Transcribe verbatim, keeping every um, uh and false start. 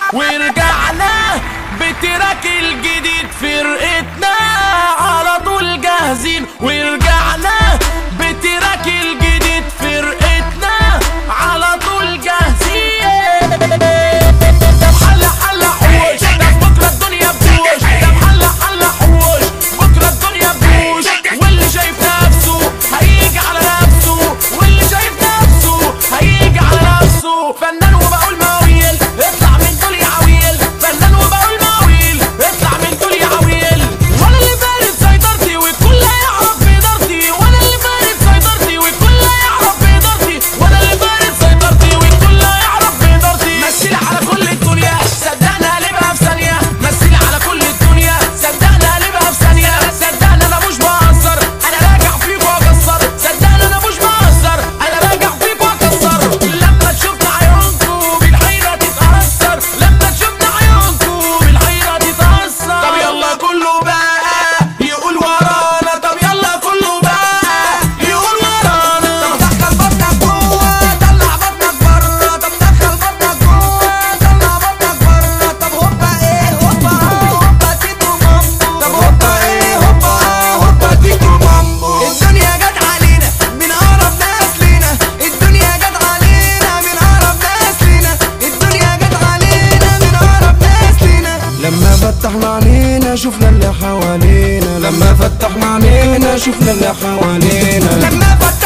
ورجعنا بتراك الجديد فرقتنا على طول جاهزين. ورجعنا بتراك الجديد فرقتنا على طول جاهزين. طب حلق حلق حوش، طب بكره الدنيا بوش. طب حلق حلق حوش، بكره الدنيا بوش. واللي شايف نفسه هيجي على نفسه، واللي شايف نفسه هيجي على نفسه. فنان وبقول مواويل اطلع من دول يا عويل. فنان وبقول مواويل اطلع من دول يا عويل. وانا اللي فارد سيطرتي والكل هيعرف بإدارتي. وانا اللي فارد سيطرتي والكل هيعرف بإدارتي. وانا اللي فارد سيطرتي والكل هيعرف بإدارتي. مثلي على كل الدنيا صدقني هقلبها في ثانية. مثلي على كل الدنيا صدقني هقلبها في ثانية. صدقني انا مش بهزر، انا راجع فيك واكسر. صدقني انا مش بهزر، انا راجع فيك واكسر. لما تشوفنا عيونكوا بالحيرة تتأثر. لما تشوفنا عيونكوا بالحيرة تتأثر. طب يلا كله بقى يقول ورانا. طب يلا كله بقى يقول ورانا. طب دخل بطنك جوه طلع بطنك بره. طب دخل بطنك جوه طلع بطنك بره. طب هوبا ايه هوبا هوبا تيتو مامبو. طب هوبا ايه هوبا هوبا تيتو مامبو. الدنيا جت علينا من اقرب ناس لينا. الدنيا جت علينا من اقرب ناس لينا. الدنيا جت علينا من اقرب ناس لينا. لما فتحنا عينينا شفنا اللي حوالينا. لما فتحنا عينينا شفنا اللي حوالينا. لما فتحنا